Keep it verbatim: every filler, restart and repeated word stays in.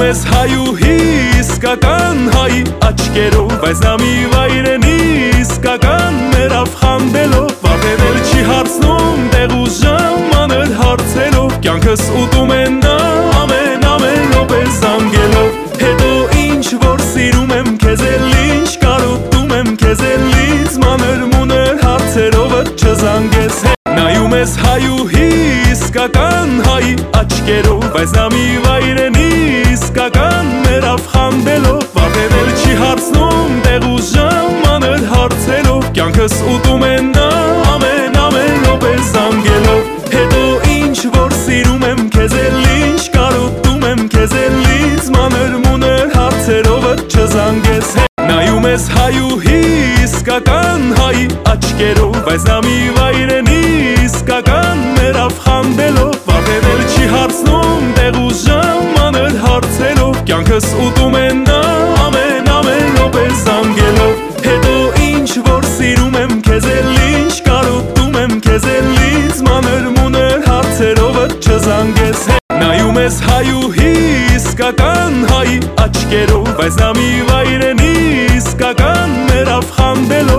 ես հայուհի իսկական հայի աչկերով, բայց նա մի վայրենի իսկական մերավ խանդելով, վախենել չի հարցնում տեղ ու ժամ մանր հարցելով, կյանքս ուտում են նա ամեն ամեն րոպե զանգելով, հետո ինչ որ սիրում եմ քեզ էլ ինչ կարոտում եմ քեզ էլից մանր մուներ հարցերով չզանգես, նայում ես հայուհի իսկական հայի աչկերով, բայց նա մի վայրենի իսկական մերավ խանդելով, վախենել չի հարցնում տեղ ու ժամ մանր հարցելով, կյանքս ուտում են նա ամեն ամեն րոպե զանգելով, հետո ինչ որ սիրում եմ քեզ էլ ինչ կարոտում եմ քեզ էլից մանր մուներ հարցերով չզանգես, նայում ես հայուհի իսկական հայի աչկերով, բայց նա մի վայրենի իսկական մերավ խանդելով, վախենել չի հարցնում տեղ ու ժամ մանր հարցելով, կյանքս ուտում են նա ամեն ամեն րոպե զանգելով, հետո ինչ որ սիրում եմ քեզ էլ ինչ կարոտում եմ քեզ էլից մանր մուներ հարցերով չզանգես, նայում ես հայուհի իսկական հայի աչկերով, բայց նա մի վայրենի իսկական մերավ խանդելով